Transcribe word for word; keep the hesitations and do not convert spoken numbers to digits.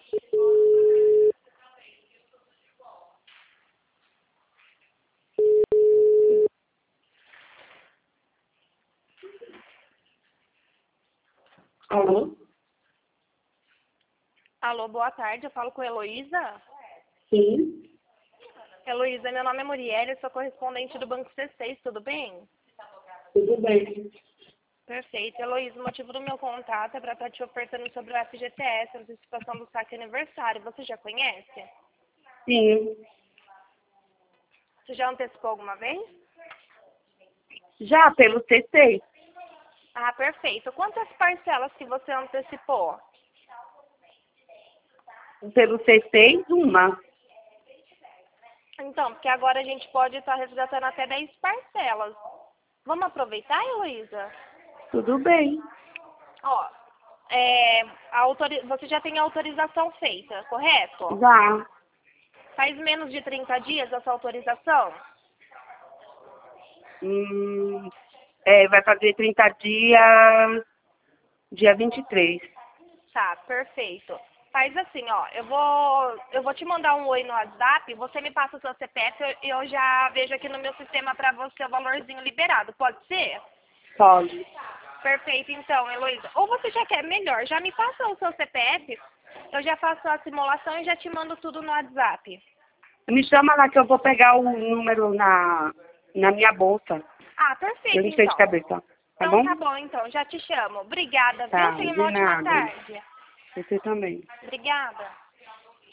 Alô? Alô, boa tarde. Eu falo com a Heloísa. Sim, Heloísa, meu nome é Muriel, eu sou correspondente do Banco C seis, tudo bem? tudo bem. Perfeito. Heloísa, o motivo do meu contato é para estar te ofertando sobre o F G T S, antecipação do saque aniversário. Você já conhece? Sim, Você já antecipou alguma vez? já pelo C seis, Ah, perfeito. Quantas parcelas que você antecipou? pelo C seis, uma. Então, porque agora a gente pode estar resgatando até dez parcelas. Vamos aproveitar, Heloísa? Tudo bem. Ó, é, a autori- você já tem a autorização feita, correto? Já. Faz menos de trinta dias essa autorização? Hum, é, vai fazer trinta dias, dia vinte e três. Tá, perfeito. Faz assim, ó, eu vou, eu vou te mandar um oi no WhatsApp, você me passa o seu C P F e eu já vejo aqui no meu sistema para você o valorzinho liberado, pode ser? Pode. Perfeito, então, Heloísa. Ou você já quer melhor, já me passa o seu C P F, eu já faço a simulação e já te mando tudo no WhatsApp. Me chama lá que eu vou pegar o número na, na minha bolsa. Ah, Eu perfeito, não sei de então. cabeça. Tá Então bom? tá bom, então, já te chamo. Obrigada, viu? Tá, Tenha de uma ótima nada. tarde. Você também. Obrigada.